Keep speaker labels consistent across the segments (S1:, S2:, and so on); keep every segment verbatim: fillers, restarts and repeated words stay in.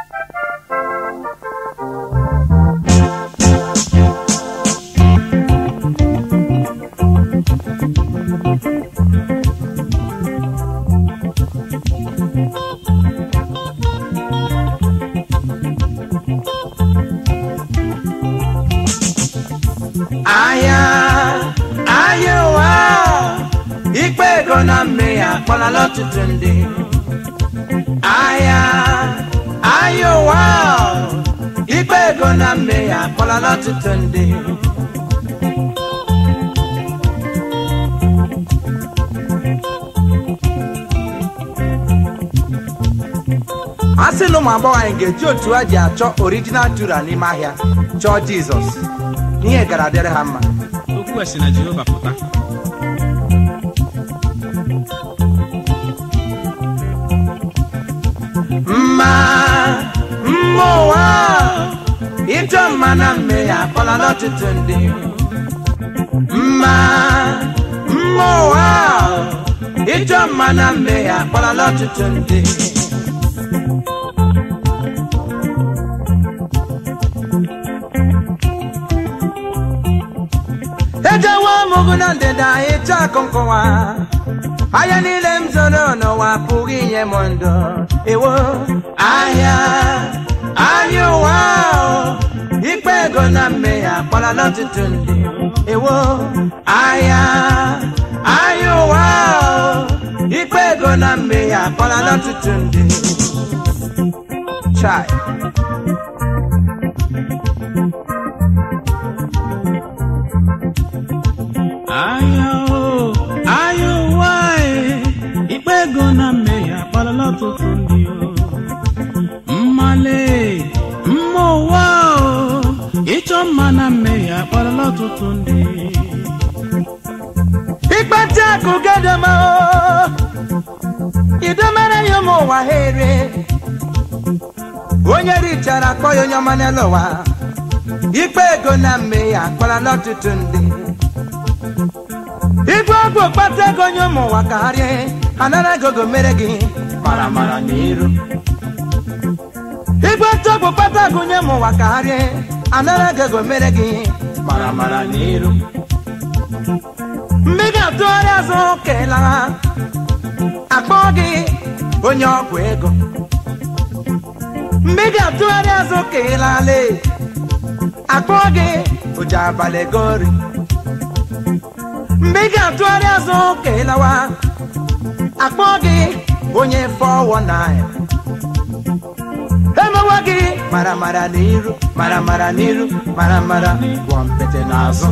S1: Aya, aya wa, ikpe gona me ya kola lotu tundi. Aya, aya wa, ikpe gona me ya kola lotu tundi. Asi no mabo wa ngeji otu aji acho original tura ni mahia, cho Jesus. Niye gara dere hama.
S2: Okwu esi na Jehova pụta.
S1: Mma, mmowa, ito mana me ya kola lotutu ndi. Mma, mmowa, ito mana me ya kola lotutu ndi. Ejawa muguna ndeda echa konkowa. Aya nile mzolo no wa puginye mondo. Ewo aya ayo wa ikpe gona me ya kola lotutundi. Ewo aya ayo wa ikpe gona me ya kola lotutundi. Chai.
S2: Ayo, ayo wai, ikpe gona me ya pala lotu tundi o. Mmale, mmo wao, icho mana me ya pala lotu tundi.
S1: Ikpe taku gadama o, idomere yomo wa here. Onye richara koyo nyamane lowa, ikpe gona me ya pala lotu tundi. Igwagwo pata gonyo mo wakari anara gogo meregi mara mara niru. Igwagwo pata gonyo mo wakari anara gogo meregi mara mara niru. Mbiga tuwari aso kela akbogi onyo kwego. Mbiga tuwari aso kela le akbogi ujabale gori. Mbiga tuwari aso kelawa akbogi onye four one nine. Hema wagi mara mara niru, mara mara niru, mara mara wampete nazo.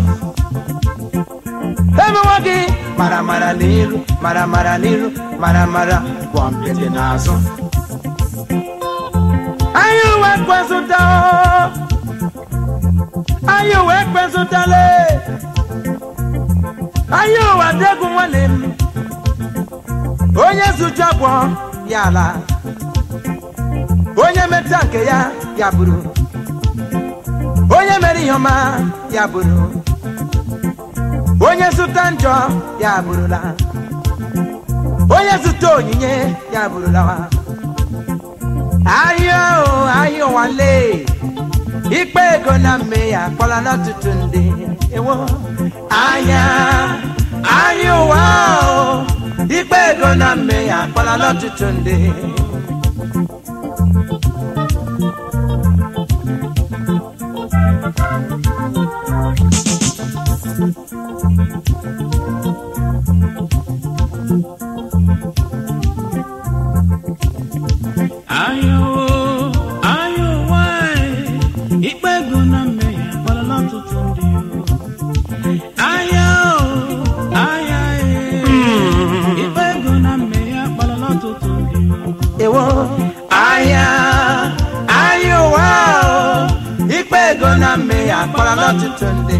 S1: Hema wagi mara mara niru, mara mara niru, mara mara wampete nazo. Ayu wekwe sutao, ayu wekwe sutale. Ayo adegu wanem onye suchapwo yala onye metanke ya yaburu onye meri yoma yaburu onye sutanjo yaburula onye suto nyinye yaburula. Ayo ayo wale ikpe gona me ya kola lotutundi. Ewo aya ayo wa ikpe gona me ya kola lotutundi.
S2: Ayo, ayo wai, ikpe gona me ya pala lotu tundi o. Ayo, ayo, ikpe gona me ya pala lotu tundi o.
S1: Ewo aya ayo wa ikpe gona me ya kola lotutundi.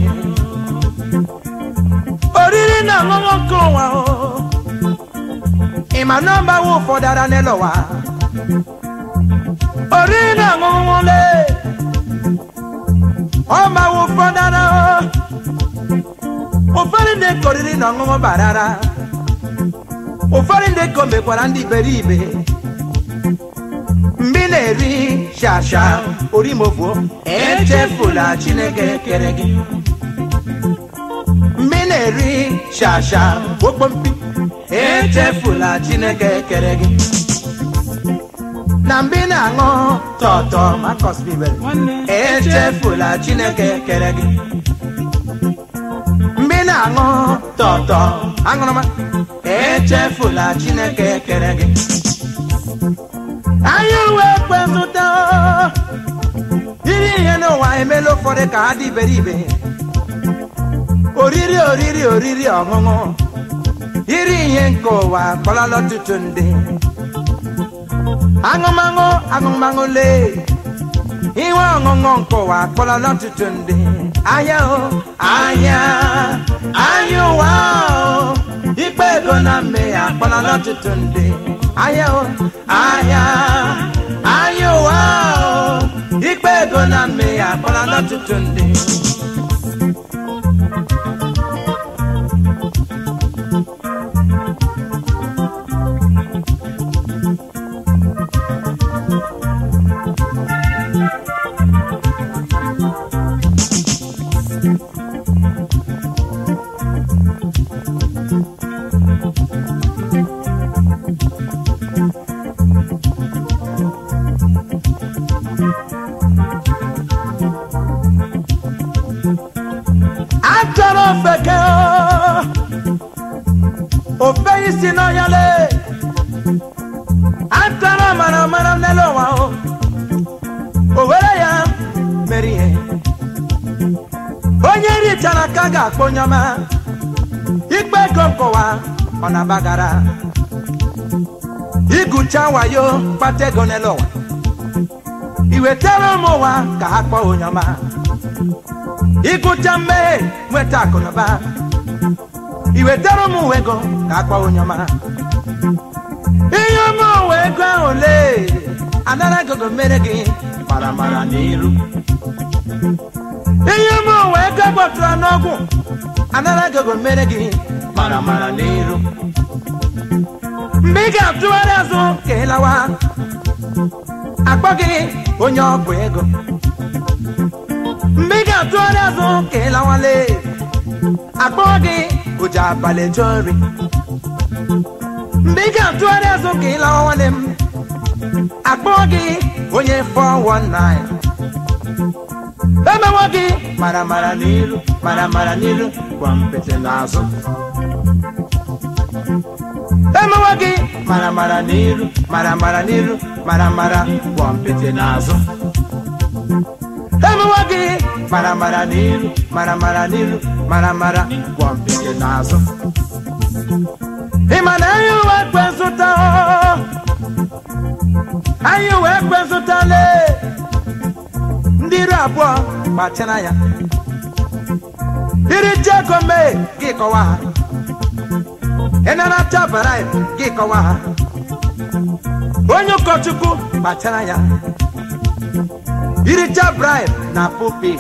S1: Oriri na ngogo kowa o ima number wo fodara nelowa. Orina ngongole Oma wo fodara o farinde koriri na ngongo barara o farinde kombe kwarandi beribe mbine mbineri shasha orimovo echefula Chineke kere gị mbineri shasha okpompi echefula Chineke kere gị na mbina aṅụ tọtọ Marcus Bibel echefula Chineke kere gị mbina aṅụ tọtọ aṅụrụma echefula Chineke kere gị anyị wee kwezụta iri ihe n'ụwa emela ụfọdụ ka ha dị iberibe oriri oriri oriri ọṅụṅụ iri ihe nke ụwa kpọlala ọtụtụ ndị aṅụmaṅụ aṅụmaṅụ lee ihe ọṅụṅụ nke ụwa kpọlala ọtụtụ ndị ahịa o ahịa ahịa ụwa o ikpe ego na mmehie akpọlala ọtụtụ ndị ahịa o ahịa ahịa ụwa o ikpe ego na mmehie akpọlala ọtụtụ ndị isi no yale antara mara mara nelo wa o owere ya merie onye ri tara kaga akponyama ikpe konkowa ona bagara igucha wayo patego nelo wa iwetara mo wa ka akpo onyama igucha me mweta konoba iwetara mu wego ka akwa onyoma iyo mu wego ole anara gogo mere gi mara mara n'iru iyo mu wego botra n'ogwu anara gogo mere gi mara mara n'iru mbiga tuwara zo kelawa akpogi onye ọbụ ego mbiga tuwara zo kelawa le akpogi uja bale jori mbiga tuwara zo kelawa le akpogi onye four one nine Bema wagi mara mara nilu mara mara nilu kwa mpete nazo Bema wagi mara mara nilu mara mara nilu mara mara kwa mpete nazo Bema wagi mara mara nilu mara mara nilu mara mara kwa mpete nazo Imana yu wekwensuta Ayu wekwensuta le Ndiri abụọ gbachana ya iri jego me gị kọwa ha ịnara tabara gị kọwa ha onye ụkọchukwu gbachana ya iri tabara na pulpit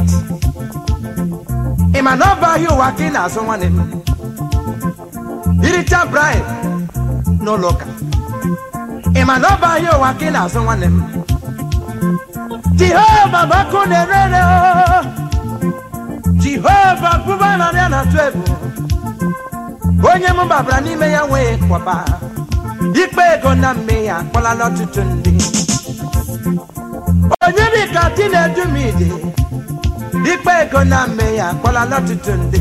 S1: ịma na ọba ahịa ụwa ka ị na-azụ nwanne m iri tabara n'ụlọ ụka ịma na ọba ahịa ụwa ka ị na-azụ nwanne m Jehovah bakunerere Jehovah kubana na twebu onye mu babra n'ime ya nwe kwaba ikpe ego na mme ya kpọla n'ọtụtụ ndị onye dịka tinedumide ikpe ego na mme ya kpọla n'ọtụtụ ndị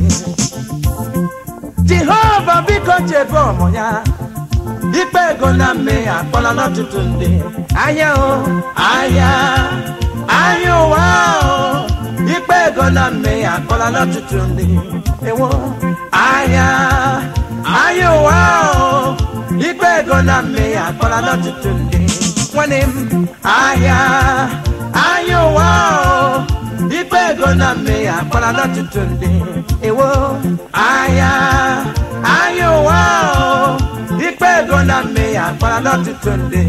S1: Jehovah biko chebe ụmụ ya ikpe ego na mme ya kpọla n'ọtụtụ ndị ahịa o ahịa Ayo wow, ikpe ego na mme ya kpọla n'ọtụtụ ndị ewo aya ayo wow, ikpe ego na mme ya kpọla n'ọtụtụ ndị nwanne m aya ayo wow, ikpe ego na mme ya kpọla n'ọtụtụ ndị ewo aya ayo wow, ikpe ego na mme ya kpọla n'ọtụtụ ndị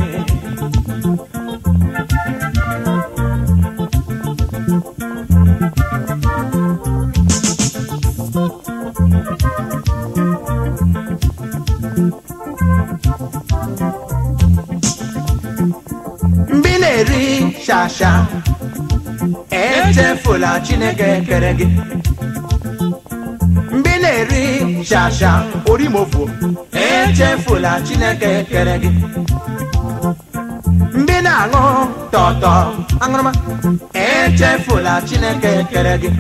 S1: na-eri shasha echefula Chineke kere gị mgbe na-eri shasha orimofu echefula Chineke kere gị mgbe na-aṅụ tọtọ aṅụrụma echefula Chineke kere gị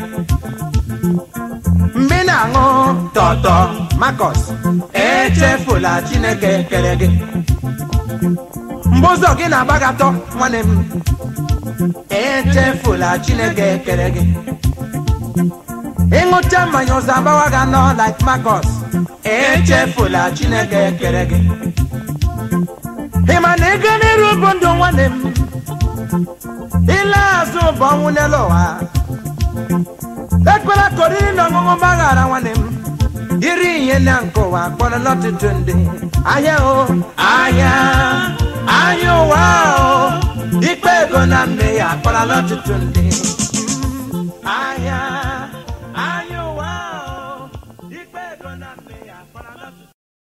S1: mgbe na-aṅụ tọtọ Marcus echefula Chineke kere gị mgbe ụzọ gị na-agbagatọ nwanne m echefula Chineke kere gị ịṅụcha mmanya ụzọ agbawa gị anọ like Marcus echefula Chineke kere gị ị ma na ego n'iru bụ ndụ nwanne m ile azụ bụ ọnwụ n'elu ụwa ekwela ka oriri na ọṅụṅụ gbaghara nwanne m iri ihe na nke ụwa kpọrọ n'ọtụtụ ndị ahịa o ahịa ahịa ụwa o ikpe ego na mme ya kpọrọ n'ọtụtụ ndị ahịa ahịa ụwa o ikpe ego na mme ya kpọrọ n'ọtụtụ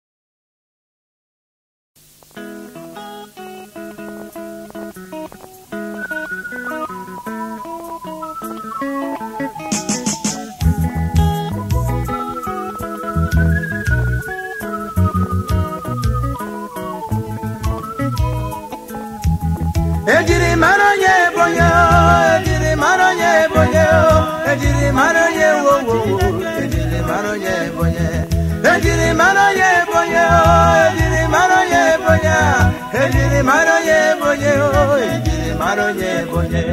S1: ejiri mara onye bonye ejiri mara onye bonye ejiri mara onye wowo ejiri mara onye bonye ejiri mara onye bonye ejiri mara onye bonye ejiri mara onye bonye ejiri mara onye bonye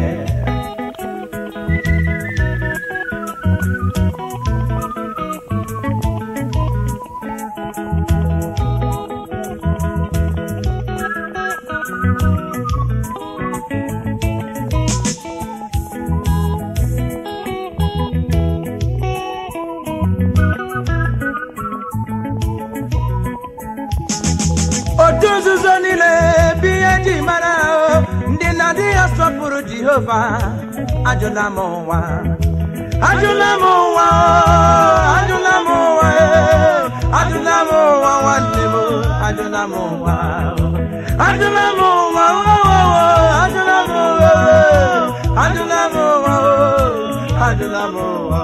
S1: otuzuzo niile biye ji mara ndị na-adị asọpụrụ Jehova ajụla m ụwa ajụla m ụwa ajụla m ụwa ajụla m ụwa nwanne m ajụla m ụwa ajụla m ụwa ajụla m ụwa ajụla m ụwa ajụla m ụwa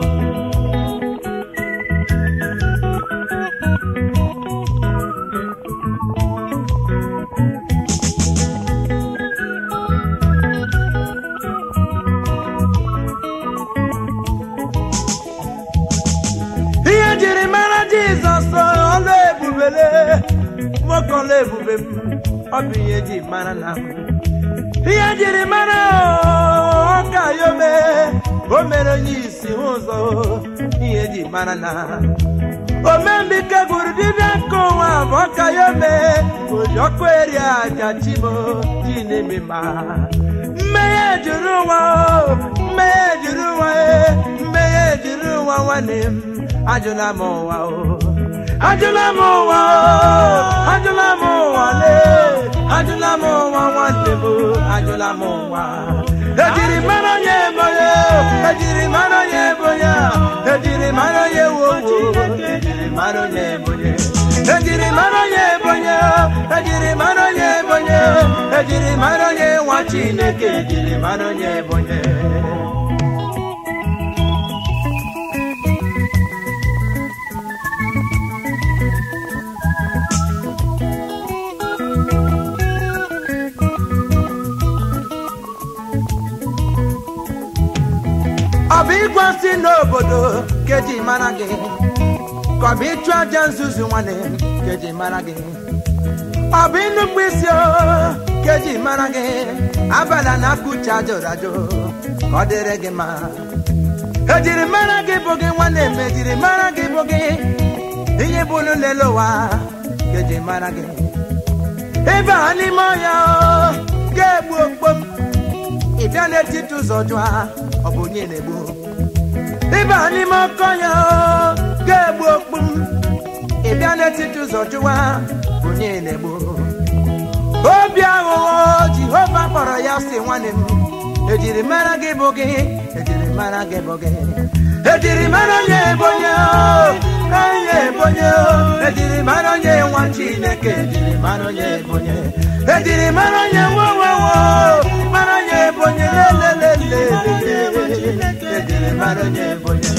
S1: Mokola ebube m ọ bụ ihe ji mara na ihe jiri mara ọka yome o mere onye isi ụzọ ihe ji mara na omembike gụrụ dibịa nke ụwa bụ ọka yome ojọkụ eri aja chibo ji na-eme ma mmehie juru ụwa mmehie juru ụwa mmehie juru ụwa nwanne m ajụla m ụwa o ajụla m ụwa ajụla m ụwa le ajụla m ụwa nwanne m ajụla m ụwa ejiri mara onye bonye ejiri mara onye bonye ejiri mara onye wowo ejiri mara onye bonye ejiri mara onye bonye ejiri mara onye bonye ejiri mara onye nwa Chineke ejiri mara onye bonye ọbụ ịgwasị n'obodo keji mara gị ka ọ bụ ịchụ aja nzuzu nwanne keji mara gị ọ bụ ịnụkpu isi keji mara gị abala na akụcha jụrụ ajụ ka ọ dịrị gị ma ejiri mara gị bụ gị nwanne m ejiri mara gị bụ gị ihe bụ n'ụlọ ụwa keji mara gị ebe a n'ime ọhịa ga-egbu okpom ị bịa n'etiti ụzọ jụa ọ bụ onye na-egbu ịba n'ime ọkọ ya ga-egbu okpu ị bịa n'etiti ụzọ jụwa onye na-egbu obi aghụghọ Jehova kpọrọ ya si nwanne m ejiri mara gị bụ gị ejiri mara gị bụ gị ejiri mara onye ebonye onye ebonye ejiri mara onye nwa Chineke ejiri mara onye ebonye ejiri mara onye nwa nwa Maronye bonye le le le le le. Maronye bonye.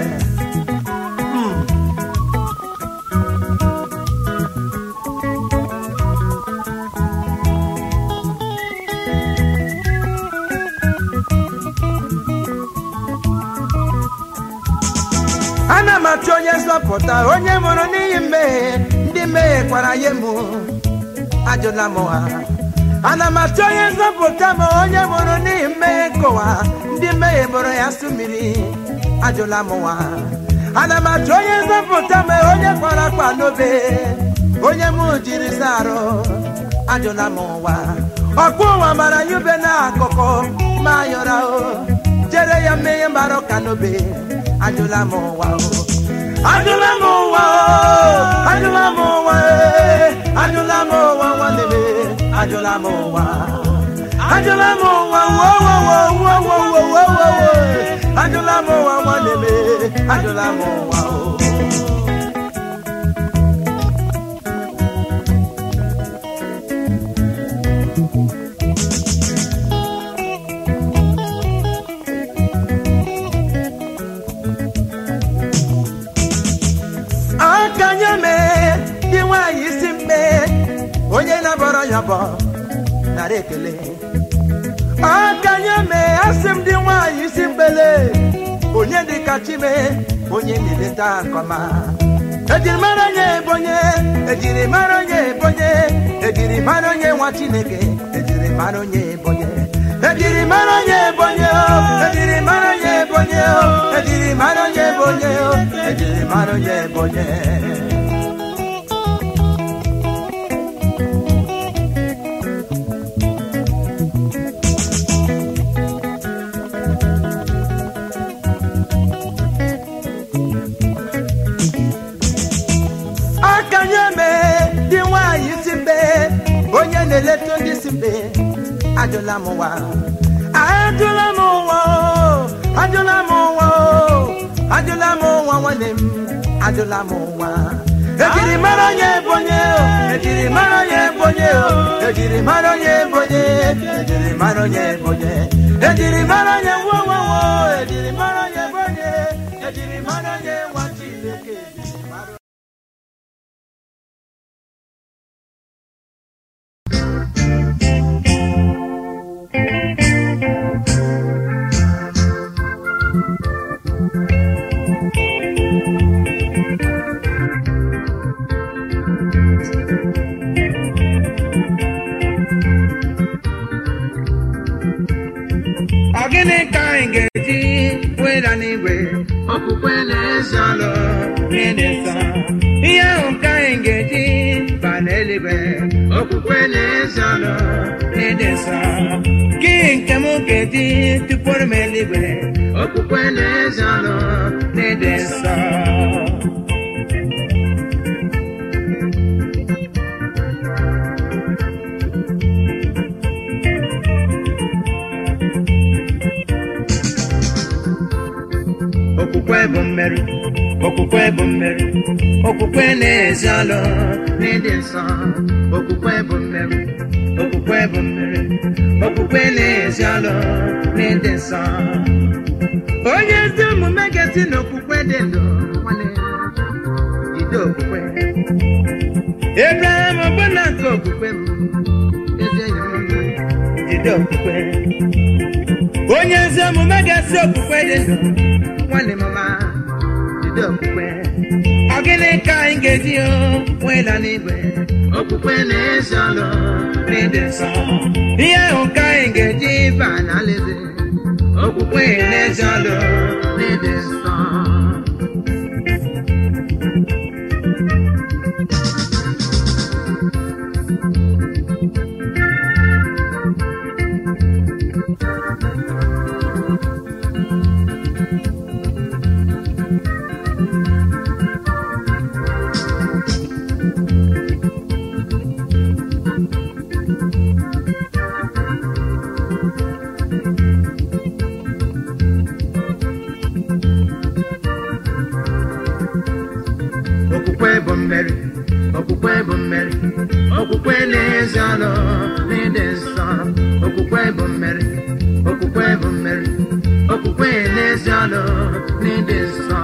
S1: Ana matonye sapota onye moro ni me ndi me kwara yemu ajola moa. Ana matonye sapota mo onye moro ni me kowa ndi me moro ya sumiri ajola moa. Ana matonye sapota mo onye kwara kwa nobe onye mu jiri saro ajola moa. Okwa mara yube na akoko mayora o jere ya me mbaro kanobe Adula mowa, adula mowa, adula mowa, adula mowa, wanebe, adula mowa, adula mowa, wo wo wo wo wo wo wo, adula mowa, wanebe, adula mowa. Onye na boro yabo na rekele akanya me asim di nwa isimbele onye di kachime onye ni leta koma ejiri maronye bonye ejiri maronye bonye ejiri maronye nwa Chineke ejiri maronye bonye ejiri maronye bonye ejiri maronye bonye ejiri maronye bonye ejiri maronye bonye Leto disimbe adola mowa adola mowa adola mowa adola mowa wanem adola mowa ejiri maronye bonye ejiri maronye bonye ejiri maronye bonye ejiri maronye bonye ejiri maronye wo wo wo ejiri maronye bonye ejiri maronye Chineke Ogene kaingeji wera niwe okukwele zalo nidesa iya kaingeji baneliwe okukwele zalo nidesa kinkemu geji tupor meliwe okukwele zalo nidesa Okukwe bommeri, okukwe bommeri, okukwe nezalo nidesa. Okukwe bommeri, okukwe bommeri, okukwe nezalo nidesa. Oye zumu megesi n'okukwe dendo wane, ido okukwe. Abraham obona okukwe mu, eze yimu, ido okukwe. Oye zumu megesi okukwe dendo. Wale mama dido okukwe ogene ka ingeji o wela niwe okukwe nezalo nidesa iye o ka ingeji bana leze okukwe nezalo nidesa okukwe bommeri okukwe nezalo nidesa okwukwe bụ mmeri, okwukwe bụ mmeri, okwukwe n'ezi ọlụ n'ịdị nsọ.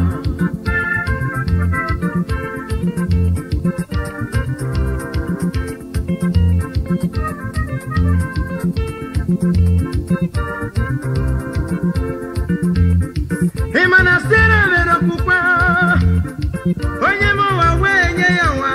S1: Imana sere mere okwukwe, onye m ụwa wee nye ya nwa.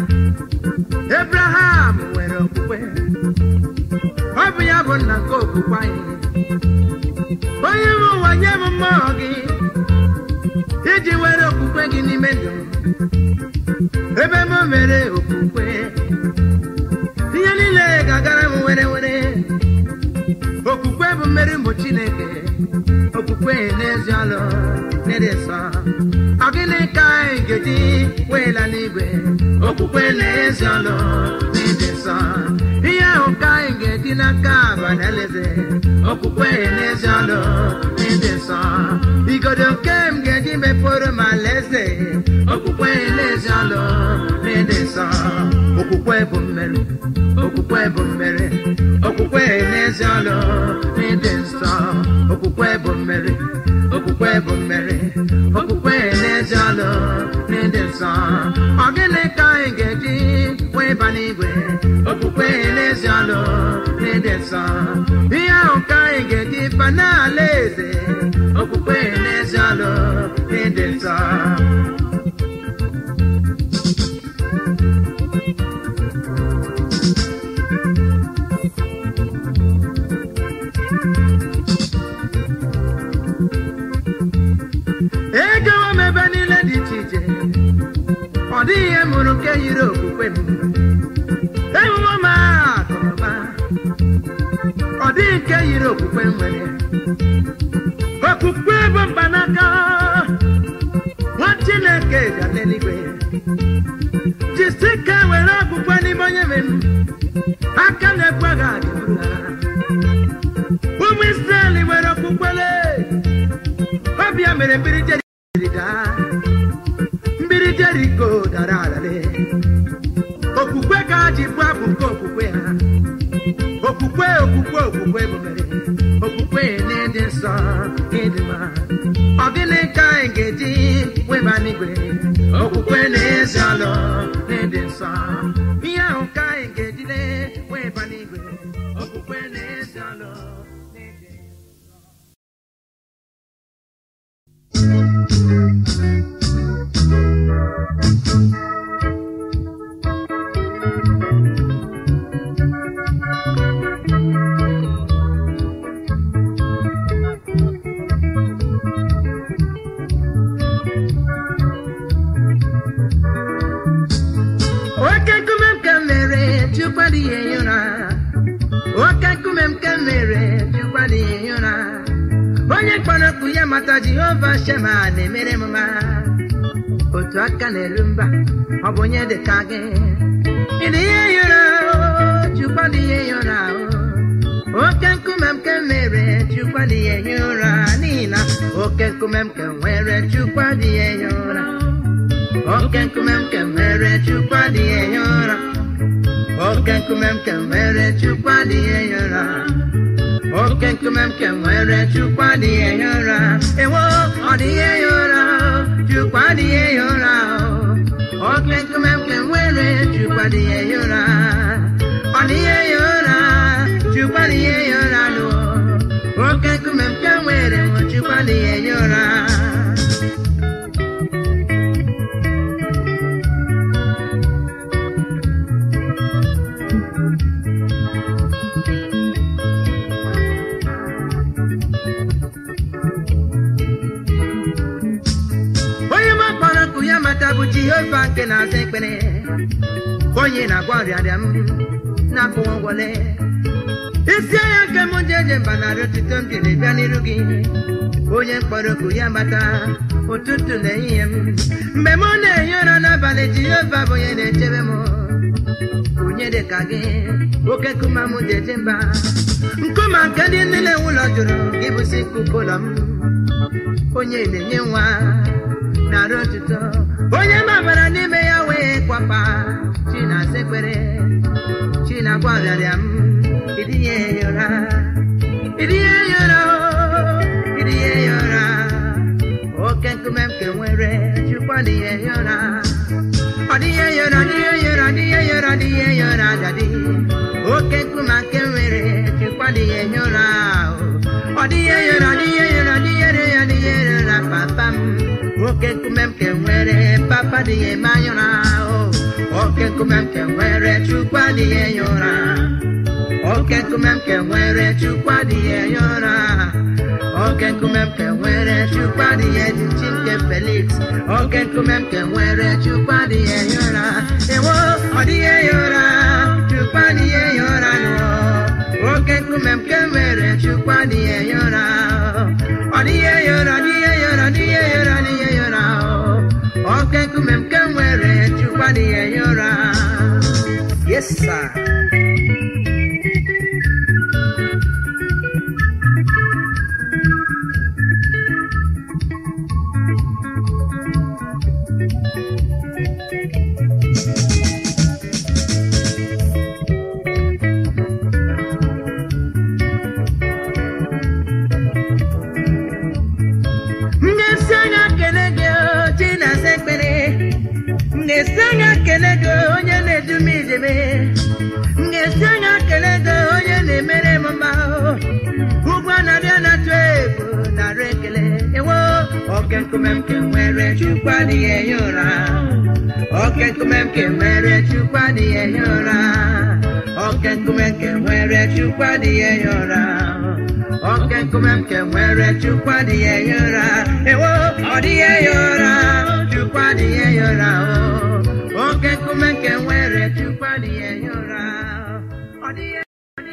S1: Abraham nwere okwukwe, ọ bụ ya bụ nna nke okwukwe anyị. Onye m ụwa nye m mmụọ gị iji were okwukwe gị n'ime ndụ m. Ebe m mere okwukwe, ihe niile ga-agara m were were. Okwukwe bụ mmeri mbụ Chineke, okwukwe n'ezi ọlụ n'ịdị nsọ. Ọ gịnị ka anyị ga-eji wee laa n'igwe? Okwukwe n'ezi ọlụ n'ịdị nsọ. Ihe ahụ ka anyị ga-eji n'aka abalị alaeze. Okwukwe n'ezi ọlụ n'ịdị nsọ. Igodo nke m ga-eji mepụrụ m alaeze. Okwukwe n'ezi ọlụ n'ịdị nsọ. Okwukwe bụ mmeri, okwukwe bụ mmeri, okwukwe n'ezi ọlụ n'ịdị nsọ. Okwukwe bụ mmeri, okwukwe bụ mmeri, okwukwe n'ezi ọlụ n'ịdị nsọ. Ọ gịnị ka anyị ga-eji wee ba n'igwe? Okwukwe n'ezi ọlụ n'ịdị nsọ. Ihe ahụ ka anyị ga-eji ba n'ala eze. Okwukwe n'ezi ọlụ n'ịdị nsọ. Egewo m ebe niile dị iche iche, ọ dịghị ihe mụrụ nke yiri okwukwe m. Ehuwo m akụnụba, ọ dịghị nke yiri okwukwe m nwere. Okwukwe bụ mkpanaka nwa Chineke ga n'eluigwe. Jisike were okwukwe n'ime onye nwe m, aka na-ekwe gị adịburu ha. Ụmụ Israel nwere okwukwele, ọbịa mere mmiri Jeriko daa, mmiri Jeriko dara adare. Okwukwe ka ha ji bụ abụ nke okwukwe ha. Okwukwe, okwukwe, okwukwe bụ mmeri, okwukwe n'ịdị nsọ ịdị mma. Ọ gịnị ka anyị ga-eji weba n'igwe? Okwukwe n'ezi ọlụ n'ịdị nsọ. Ihe ahụ ka anyị ga-ejide weba n'igwe. Okwukwe n'ezi ọlụ n'ịdị nsọ. Onye kpọrọ ya mata Jehova Shema na-emere m mma. Otu aka na-eru mba, ọ bụ onye dị ka gị. Ịdị ihe yọrọ, Chukwu dị ihe yọrọ. Oke nkume m ka mere, Chukwu dị ihe yọrọ. N'ihi na oke nkume m ka nwere, Chukwu dị ihe yọrọ. Oke nkume m ka mere, Chukwu dị ihe yọrọ. Oke nkume m ka mere, Chukwu dị ihe yọrọ. Oke nkume m ka nwere, Chukwu dị ihe yọrọ. Ewo, ọ dị ihe yọrọ, Chukwu dị ihe yọrọ. Oke nkume m ka nwere, Chukwu dị ihe yọrọ. Ọ dị ihe yọrọ, Chukwu dị ihe yọrọ. Oke nkume m ka nwere, Chukwu dị ihe yọrọ. Bụ Jehova nke na-aza ekpere, onye na-agwa ọrịa m na-akwụ ụgwọle. Isi anya nke m ji eje mba narị otuto m jiri bịa n'iru gị. Onye mkpọrọ oku ya mata ụtụtụ na ehihie m. Mgbe m na-ehi ụra n'abalị, Jehova bụ onye na-echebe m. Onye dị ka gị, oke nkume m ji eje mba. Nkume nke ndị niile ụlọ jụrụ gị bụsi nkuku ụlọ m. Onye na-enye nwa narị otuto, onye mabara n'ime ya wee kwapa. Chi na-asa ekpere, Chi na-agwa ọrịa m, ịdị ihe yọrọ. nwere chukwu adịghị ehi ụra ọdịghị ehi ụra ọdịghị ehi ụra ọdịghị ehi ụra ọdịghị ehi ụra dadi oke nkume nke nwere chukwu adịghị ehi ụra ọdịghị ehi ụra ọdịghị ehi ụra ọdịghị ehi ụra ọdịghị ehi ụra papa m oke nkume nke nwere papa adịghị eme anyị ụra oke nkume nke nwere chukwu adịghị ehi ụra oke nkume nke nwere chukwu adịghị ehi ụra oke nkume nke nwere chukwu adịghị ehi nke Felix oke nkume nke nwere chukwu adịghị ehi ụra ewo ọdịghị ehi ụra chukwu adịghị ehi ụra oke nkume nke nwere chukwu adịghị ehi ụra ọdịghị ehi ụra ọdịghị ehi ụra ọdịghị ehi ụra ọdịghị ehi ụra oke nkume nke nwere chukwu adịghị ehi ụra. Yes sir. Ngesanya kelego onye na-edumijeme Ngesanya kelego onye na-emere mama Ugwa na bịa na twego na rekele ewo oke nkume nke nwere chukwu adịghị ehi ụra oke nkume nke nwere chukwu adịghị ehi ụra oke nkume nke nwere chukwu adịghị ehi ụra oke nkume nke nwere chukwu adịghị ehi ụra ewo ọ dịghị ehi ụra chukwu adịghị ehi ụra oke nkume nke nwere chukwu adịghị ehi ụra ọ dịghị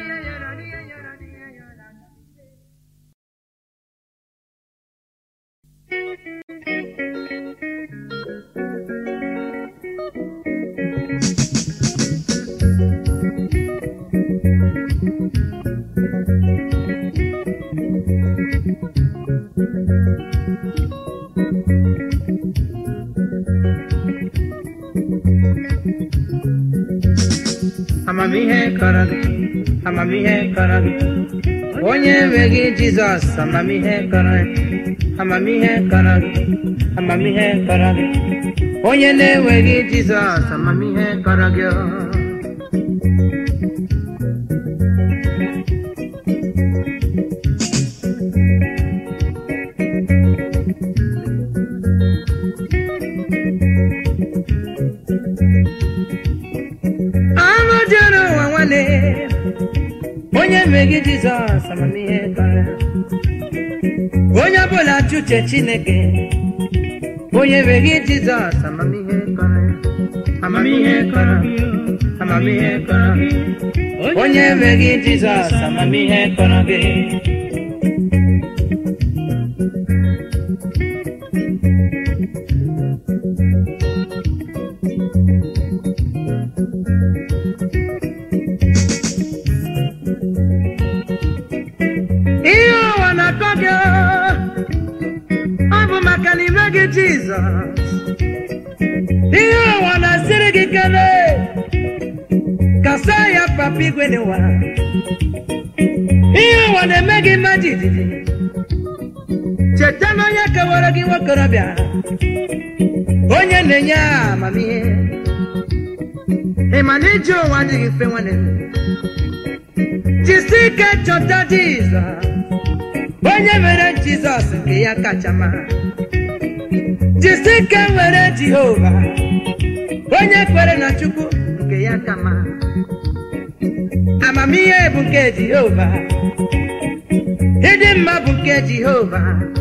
S1: amamihe kọrọ gị amamihe kọrọ gị onye enweghị Jizọs amamihe kọrọ gị amamihe kọrọ gị amamihe kọrọ gị onye na-enweghị Jizọs amamihe kọrọ gị onye enweghị Jizọs amamihe kọrọ onye ọbụla chuche Chineke onye enweghị Jizọs amamihe kọrọ amamihe kọrọ amamihe kọrọ onye enweghị Jizọs amamihe kọrọ gị Jesus, you wanna see the kele, kasaya papi gwenewa. You wanna make it magic. Chetano ya kawaragi wakarabia. Onye nenya mami. Emanijo wadi ifewane. Jisike chota Jesus. Onye mere Jesus ke ya kachama. Jisike nwere Jehova onye kwere na Chukwu nke ya kama amamihe bụ nke Jehova ịdị mma bụ nke Jehova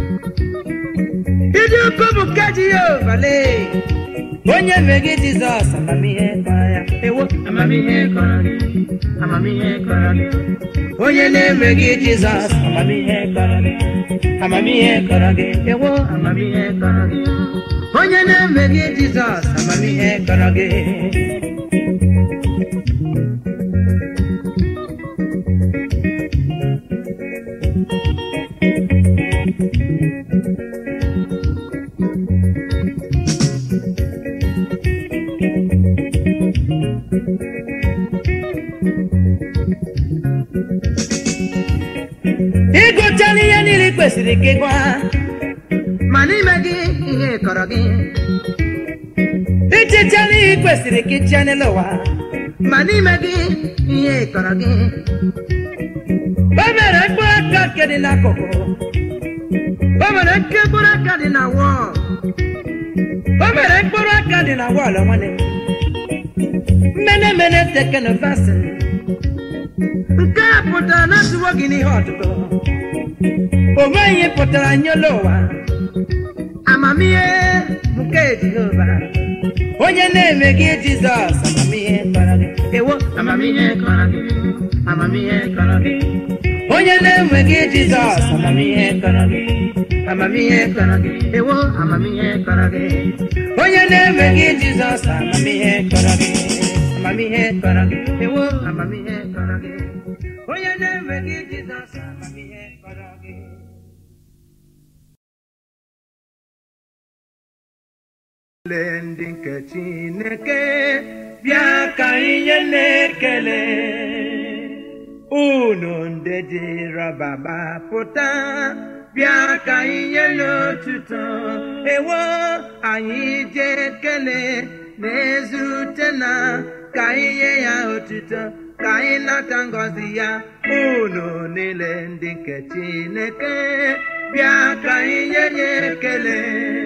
S1: ịdị ukwu bụ nke Jehova lee onye enweghị Jizọs amamihe kọrọ ya ewo amamihe kọrọ gị amamihe kọrọ gị onye na-enweghị Jizọs amamihe kọrọ gị amamihe kọrọ gị ewo amamihe kọrọ gị onye na-enweghị Jizọs amamihe kọrọ gị ịgụchala ihe niile kwesịrị ka ịgwa ma n'ime gị ihe kọrọ gị ichichana ị kwesịrị ka ichia n'elu ụwa ma n'ime gị ihe kọrọ gị o mere mkpụrụ aka nke dị n'akụkụ o mere nke mkpụrụ aka dị na wọl o mere mkpụrụ aka dị na wọl nwanne mmene mene tekenu fasin nke a pụtara na atụwo gị n'ihe ọtụtụ o nweghị pụtara nyelu ụwa amamihe nke Jehova onye na-eme gị Jizọs amamihe kọrọ gị ewo amamihe kọrọ gị amamihe kọrọ gị onye na-enwe gị Jizọs amamihe kọrọ gị amamihe kọrọ gị ewo amamihe kọrọ gị onye na-enwe gị Jizọs amamihe kọrọ gị amamihe kọrọ gị ewo amamihe kọrọ gị onye na-enwe gị Jizọs amamihe kọrọ gị le ndị nke Chineke bịa ka ihe na-ekele unu ndị jiri baba pụta bịa ka ihe n'otuto ewo anyị je ekele na-ezute na ka ihe ya otuto ka anyị nata ngọzi ya unu niile ndị nke Chineke bịa ka ihe ya ekele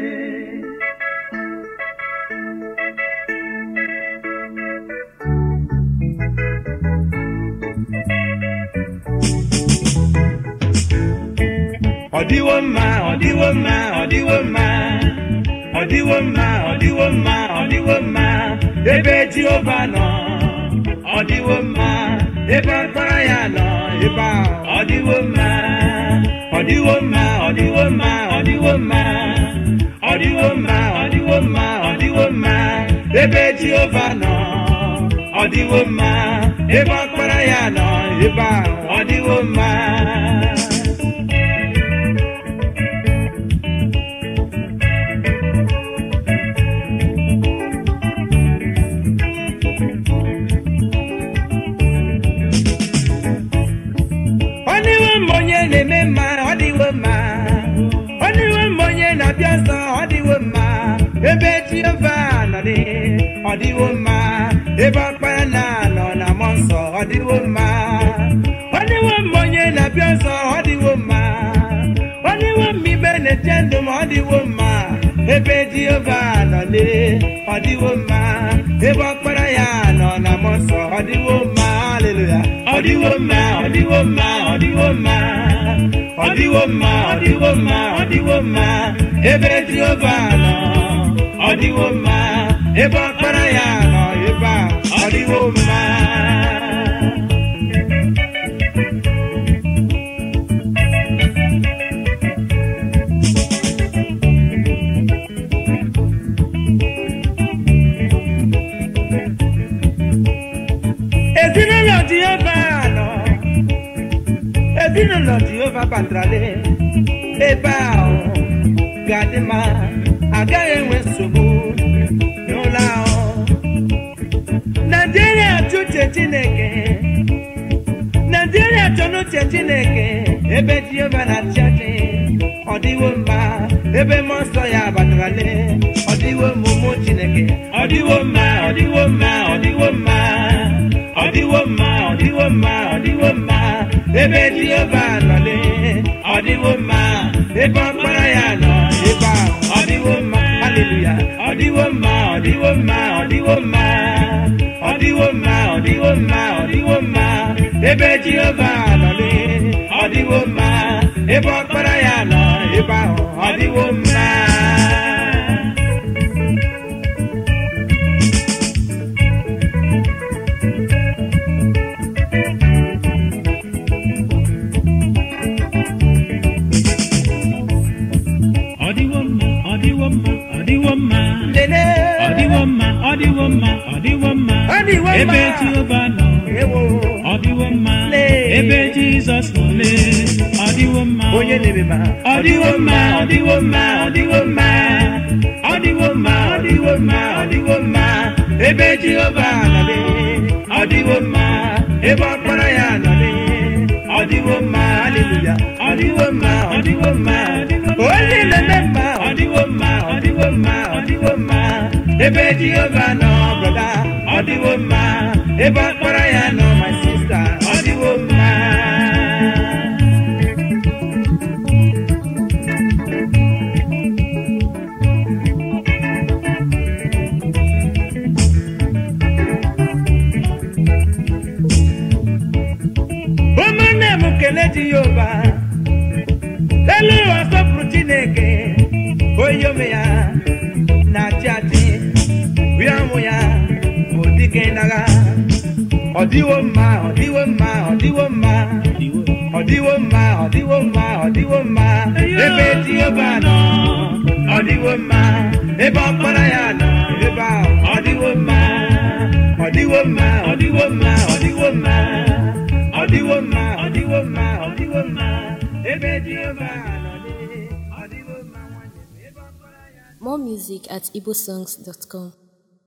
S1: ọdịwo mma ọdịwo mma ọdịwo mma ọdịwo mma ọdịwo mma ọdịwo mma ebe Jehova nọ ọdịwo mma ebe Ọkpara ya nọ ebe ahụ ọdịwo mma ọdịwo mma ọdịwo mma ọdịwo mma ọdịwo mma ọdịwo mma ọdịwo mma ebe Jehova nọ ọdịwo mma ebe Ọkpara ya nọ ebe ahụ ọdịwo mma ebe Jehova nọ dị ọdịwo mma ebe Ọkpara na-anọ na mmụọ nsọ ọdịwo mma ọdịwo mma onye na-abịa nsọ ọdịwo mma ọdịwo mma ibe na-eche ndụ ma ọdịwo mma ebe Jehova nọ dị ọdịwo mma ebe Ọkpara ya nọ na mmụọ nsọ ọdịwo mma haleluya ọdịwo mma ọdịwo mma ọdịwo mma ọdịwo mma ọdịwo mma ọdịwo mma ebe Jehova nọ ọdịwo mma ebe Ọkpara ya nọ ebe a ọdịwo mma ezinụlọ Jehova nọ ezinụlọ Jehova batrale ebe ahụ ga-adị mma agaghị enwe nsogbu n'ụlọ ahụ Naijiria chụche Chineke Naijiria chọnụche Chineke ebe Jehova na-achị achị ọdịwo mma ebe mmụọ nsọ ya batarale ọdịwo mmụmụ Chineke ọdịwo mma ọdịwo mma ọdịwo mma ọdịwo mma ọdịwo mma ọdịwo mma ebe Jehova nọle ọdịwo mma ebe Ọkpara ya nọ ebe ahụ ọdịwo mma haleluya ọdịwo mma ọdịwo mma ọdịwo mma ọdịwo mma ọdịwo mma ọdịwo mma ebe Jehova nọle ọdịwo mma ebe Ọkpara ya nọ ebe ahụ ọdịwo mma
S2: ebe Jehova nọ ọdịwo mma ebe Jizọs nọ ọdịwo mma ọdịwo mma ọdịwo mma ọdịwo mma ọdịwo mma ọdịwo mma ọdịwo mma ebe Jehova nọ ọdịwo mma ebe Ọkpara ya nọ ọdịwo mma haleluya ọdịwo mma ọdịwo mma onye na-eme mma ọdịwo mma ọdịwo
S1: ebe Jehova nọ brọda ọ dịwo mma ebe ọkpara ya nọ my sister ọ dịwo mma ụmụnne m kele Jehova elu asọpụrụ Chineke onye ome ya na-achị achị wịa ụmụ ya bụ dike n'agha ọ dịwo mma ọ dịwo mma ọ dịwo mma ọ dịwo mma ọ dịwo mma ọ dịwo mma ebe Jehova nọ ọ dịwo mma ebe ọkpara ya nọ ebe ahụ ọ dịwo mma ọ dịwo mma ọ dịwo mma ọ dịwo mma ọ dịwo mma ọ dịwo mma ọ dịwo mma ebe Jehova nọ ọ dịwo mma nwanne ebe ọkpara ya.
S3: More music at igbosongs dot com.